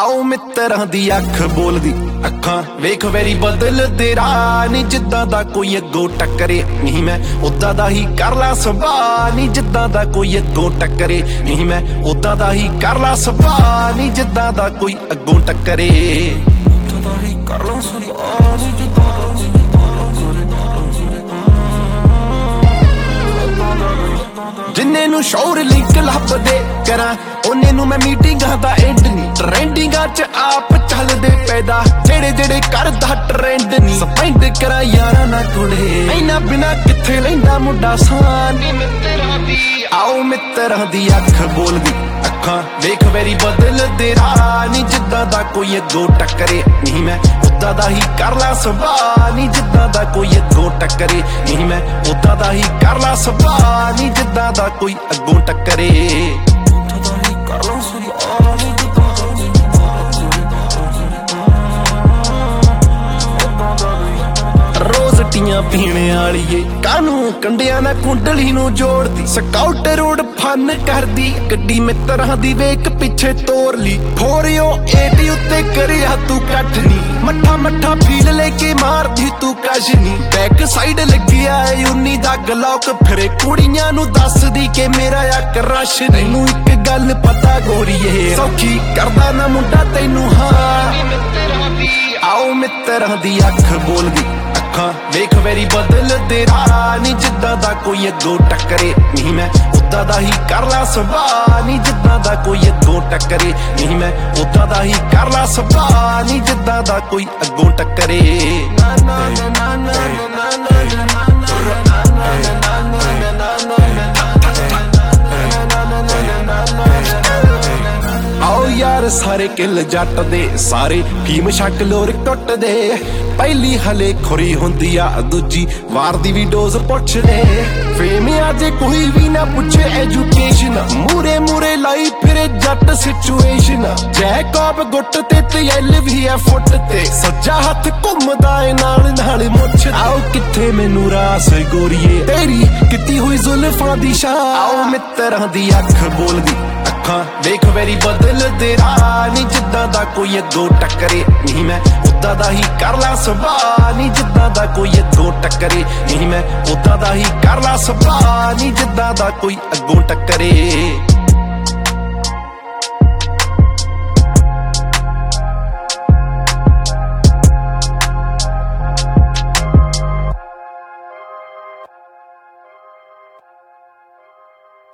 आओ मित्तरां दी अख बोलदी अखां वेख वैरी बदल तेरा नी जिद्दां दा कोई अगों टक्करे नहीं मैं उदां दा ही कर ला सुभाऽ नी जिद्दां दा कोई अगों टक्करे नहीं मैं उदां दा ही कर ला सुभाऽ नी जिद्दां दा कोई अगों टक्करे उदां दा ही कर ला सुभाऽ नी जिद्दां जिन्ने नू शौर लिंक लभदे करा ओने नू मैं मीटिंगां दा एंड नी ट्रेंडिंगां च आप चलदे पैदा जेड़े जेड़े करदा ट्रेंड नी स्पेंड करा यारा ना कुड़े इना बिना किथे लैंदा मुंडा सान आओ मित्तरां दी अख बोलदी अखां वेख वैरी बदल तेरा नी जिद्दां दा कोई अगों टक्करे नहीं मैं उदां दा ही कर ला सुभाऽ नी जिद्दां दा कोई अगों टक्करे नहीं मैं उदां दा ही कर ला सुभाऽ नी जिद्दां दा कोई अगों टक्करे उदां दा ही कर ला सुभाऽ नी जिद्दां रोज टियां पीने वाली कानू कंडिया ना कुंडली नू जोड़दी स्काउट रोड फन करदी गड्डी मित्तरां दी वेख पिछे तोर ली फोरियो एटी उत्ते करिया तू कट नी मट्ठा मट्ठा फील लेके मारदी तू कश नी बैक साइड लगिया यूनी दा गलौक फिरे कुड़ियां नू दसदी के मेरा आ क्रश तैनू इक गल पता गोरीए सौखी करदा ना मुंडा तैनू हां आओ मित्तरां दी अख बोलदी अखां वेख वैरी बदल तेरा नी जिद्दां दा कोई अगों टक्करे नहीं मैं उदां दा ही कर ला सुभाऽ नी जिद्दां दा कोई अगों टक्करे नहीं मैं उदां दा ही कर ला सुभाऽ नी जिद्दां दा कोई अगों टक्करे आओ यार सारे किल जट दे सारे फीम शक लोर टुट दे पहली हले खुरी हुंदी आ दूजी वार दी भी डोज पुछ दे फेम अजे कोई भी ना पुछे एजुकेशन मूरे मूरे लाई फिरे जट सिचुएशन जैकॉब गुट ते तेल भी है फुट ते सज्जा हथ घुमदा ए नाल नाल मुछ आओ किथे मैनू रास गोरीए तेरी किती हुई जुल्फां दी शाह आओ मित्तरां दी अख बोलदी अखां वेख वैरी बदल तेरा नी जिद्दां दा कोई अगों टक्करे नहीं मैं उदां दा ही कर ला सुभाऽ नी जिद्दां दा कोई अगों टक्करे नहीं मैं उदां दा ही कर ला सुभाऽ नी जिद्दां दा कोई अगों टक्करे।